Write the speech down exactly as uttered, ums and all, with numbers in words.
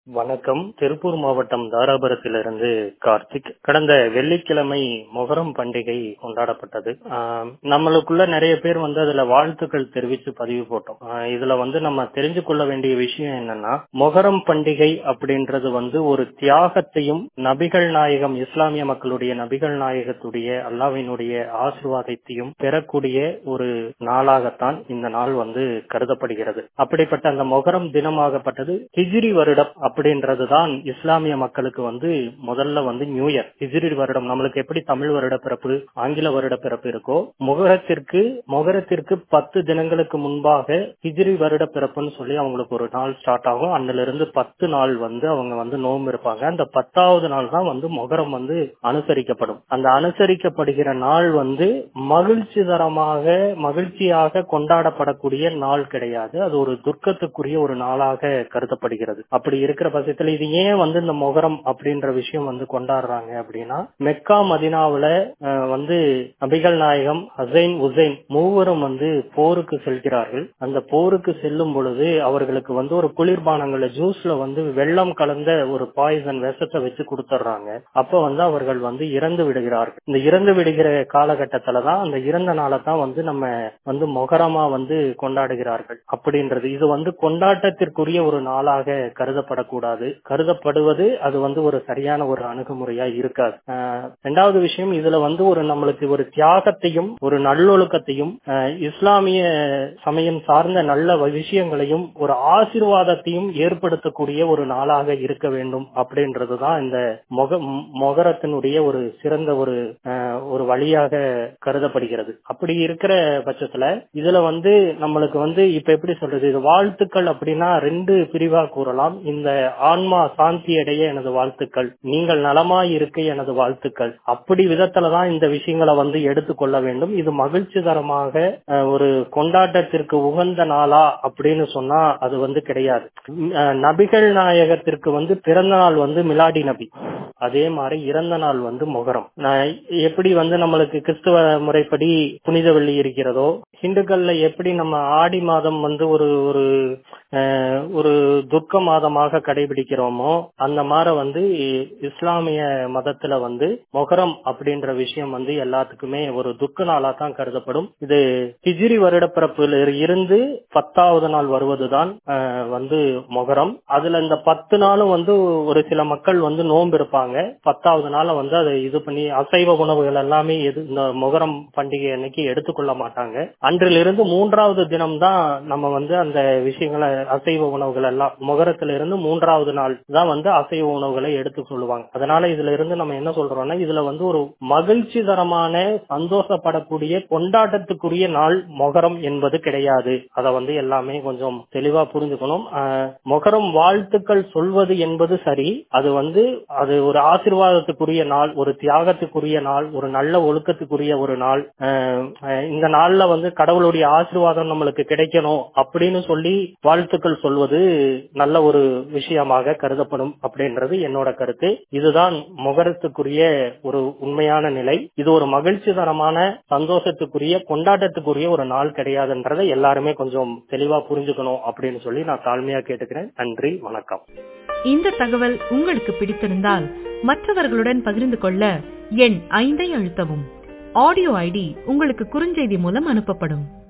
வணக்கம். திருப்பூர் மாவட்டம் தாராபுரத்திலிருந்து கார்த்திக். கடந்த வெள்ளிக்கிழமை மொஹரம் பண்டிகை கொண்டாடப்பட்டது. ஆஹ் நம்மளுக்குள்ள நிறைய பேர் வந்து அதுல வாழ்த்துக்கள் தெரிவித்து பதிவு போட்டோம். ஆஹ் இதுல வந்து நம்ம தெரிஞ்சு கொள்ள வேண்டிய விஷயம் என்னன்னா, மொஹரம் பண்டிகை அப்படின்றது வந்து ஒரு தியாகத்தையும் நபிகள் நாயகம் இஸ்லாமிய மக்களுடைய நபிகள் நாயகத்துடைய அல்லாஹ்வினுடைய ஆசீர்வாதத்தையும் பெறக்கூடிய ஒரு நாளாகத்தான் இந்த நாள் வந்து கருதப்படுகிறது. அப்படிப்பட்ட அந்த மொஹரம் தினமாகப்பட்டது ஹிஜ்ரி வருடம் அப்படின்றதுதான் இஸ்லாமிய மக்களுக்கு வந்து முதல்ல வந்து நியூ இயர். ஹிஜ்ரி வருடம் நம்மளுக்கு எப்படி தமிழ் வருட பிறப்பு ஆங்கில வருட பிறப்பு இருக்கோ, மொஹரத்திற்கு மொஹரத்திற்கு பத்து தினங்களுக்கு முன்பாக ஹிஜ்ரி வருட பிறப்புன்னு சொல்லி அவங்களுக்கு ஒரு நாள் ஸ்டார்ட் ஆகும். அன்னில இருந்து பத்து நாள் வந்து அவங்க வந்து நோன்பு இருப்பாங்க. அந்த பத்தாவது நாள் தான் வந்து மொஹரம் வந்து அனுசரிக்கப்படும். அந்த அனுசரிக்கப்படுகிற நாள் வந்து மகிழ்ச்சி தரமாக மகிழ்ச்சியாக கொண்டாடப்படக்கூடிய நாள் கிடையாது. அது ஒரு துர்க்கத்துக்குரிய ஒரு நாளாக கருதப்படுகிறது. அப்படி இருக்கிற பட்சத்துல இது ஏன் வந்து இந்த மொஹரம் அப்படின்ற விஷயம் வந்து கொண்டாடுறாங்க அப்படின்னா, மெக்கா மதினாவுல வந்து நபிகள் நாயகம் ஹசைன் உசைன் மூவரும் வந்து போருக்கு செல்கிறார்கள். அந்த போருக்கு செல்லும் பொழுது அவர்களுக்கு வந்து ஒரு குளிர்பானங்கள ஜூஸ்ல வந்து வெள்ளம் கலந்த ஒரு பாய்சன் விஷத்தை வச்சு கொடுத்துட்றாங்க. அப்ப வந்து அவர்கள் வந்து இறந்து விடுகிறார்கள். இந்த இறந்து விடுகிற காலகட்டத்துலதான் அந்த இறந்த நாளை தான் வந்து நம்ம வந்து மொஹரமா வந்து கொண்டாடுகிறார்கள் அப்படின்றது. இது வந்து கொண்டாட்டத்திற்குரிய ஒரு நாளாக கருதப்படக்கூடாது. கருதப்படுவது அது வந்து ஒரு சரியான ஒரு அணுகுமுறையா இருக்காது. இரண்டாவது விஷயம், இதுல வந்து ஒரு நம்மளுக்கு ஒரு தியாகத்தையும் ஒரு நல்லொழுக்கத்தையும் இஸ்லாமிய சமயம் சார்ந்த நல்ல விஷயங்களையும் ஒரு ஆசீர்வாதத்தையும் ஏற்படுத்தக்கூடிய ஒரு நாளாக இருக்க வேண்டும் அப்படின்றதுதான் இந்த மொஹரத்தினுடைய ஒரு சிறந்த ஒரு ஒரு வழியாக கருதப்படுகிறது. அப்படி இருக்கிற பட்சத்துல இதுல வந்து நம்மளுக்கு வந்து இப்ப எப்படி சொல்றது, இது வாழ்த்துக்கள் அப்படின்னா ரெண்டு பிரிவா கூறலாம். இந்த ஆன்மா சாந்தி அடைய எனது வாழ்த்துக்கள், நீங்கள் நலமாய் இருக்க எனது வாழ்த்துக்கள், அப்படி விதத்துலதான் இந்த விஷயங்களை வந்து எடுத்துக்கொள்ள வேண்டும். இது மகிழ்ச்சி தரமாக ஒரு கொண்டாட்டத்திற்கு உகந்த நாளா அப்படின்னு சொன்னா அது வந்து கிடையாது. நபிகள் நாயகத்திற்கு வந்து பிறந்த நாள் வந்து மிலாடி நபி, அதே மாதிரி இறந்த நாள் வந்து மொஹரம். எப்படி வந்து நம்மளுக்கு கிறிஸ்துவ முறைப்படி புனித வெள்ளி இருக்கிறதோ, ஹிந்துக்கள்ல எப்படி நம்ம ஆடி மாதம் வந்து ஒரு ஒரு ஒரு துக்க மாதமாக கடைபிடிக்கிறோமோ, அந்த மாதிரி வந்து இஸ்லாமிய மதத்துல வந்து மொஹரம் அப்படின்ற விஷயம் வந்து எல்லாத்துக்குமே ஒரு துக்க நாளா தான் கருதப்படும். இது ஹிஜ்ரி வருட பிறப்புல இருந்து பத்தாவது நாள் வருவதுதான் வந்து மொஹரம். அதுல இந்த பத்து நாளும் வந்து ஒரு சில மக்கள் வந்து நோன்பு இருப்பாங்க. பத்தாவது நாள வந்து அதை இது பண்ணி அசைவ உணவுகள் எல்லாமே எது இந்த மொஹரம் பண்டிகை அன்னைக்கு எடுத்துக்கொள்ள மாட்டாங்க. அன்றிலிருந்து மூன்றாவது தினம் தான் நம்ம வந்து அந்த விஷயங்களை அசைவ உணவுகள் எல்லாம் மொஹரத்துல இருந்து மூன்றாவது நாள் தான் வந்து அசைவ உணவுகளை எடுத்துக் கொள்வாங்க. அதனால இதுல இருந்து நம்ம என்ன சொல்றோம்னா, இதுல வந்து ஒரு மகிழ்ச்சி தரமான சந்தோஷப்படக்கூடிய கொண்டாட்டத்துக்குரிய நாள் மொஹரம் என்பது கிடையாது. அதை வந்து எல்லாமே கொஞ்சம் தெளிவா புரிஞ்சுக்கணும். மொஹரம் வாழ்த்துக்கள் சொல்வது என்பது சரி, அது வந்து அது ஒரு ஆசீர்வாதத்துக்குரிய நாள், ஒரு தியாகத்துக்குரிய நாள், ஒரு நல்ல ஒழுக்கத்துக்குரிய ஒரு நாள். இந்த நாள்ல வந்து கடவுளுடைய ஆசீர்வாதம் நம்மளுக்கு கிடைக்கணும் அப்படின்னு சொல்லி வாழ்த்துக்கள் சொல்வது நல்ல ஒரு விஷயமாக கருதப்படும் அப்படின்றது என்னோட கருத்து. இதுதான் மொஹரத்துக்குரிய ஒரு உண்மையான நிலை. இது ஒரு மகிழ்ச்சி தரமான சந்தோஷத்துக்குரிய கொண்டாட்டத்துக்குரிய ஒரு நாள் கிடையாதுன்றதை எல்லாருமே கொஞ்சம் தெளிவா புரிஞ்சுக்கணும் அப்படின்னு சொல்லி நான் தாழ்மையா கேட்டுக்கிறேன். நன்றி, வணக்கம். இந்த தகவல் உங்களுக்கு பிடித்திருந்தால் மற்றவர்களுடன் பகிர்ந்து கொள்ள எண் ஐந்தை அழுத்தவும். ஆடியோ ஐடி உங்களுக்கு குறுஞ்செய்தி மூலம் அனுப்பப்படும்.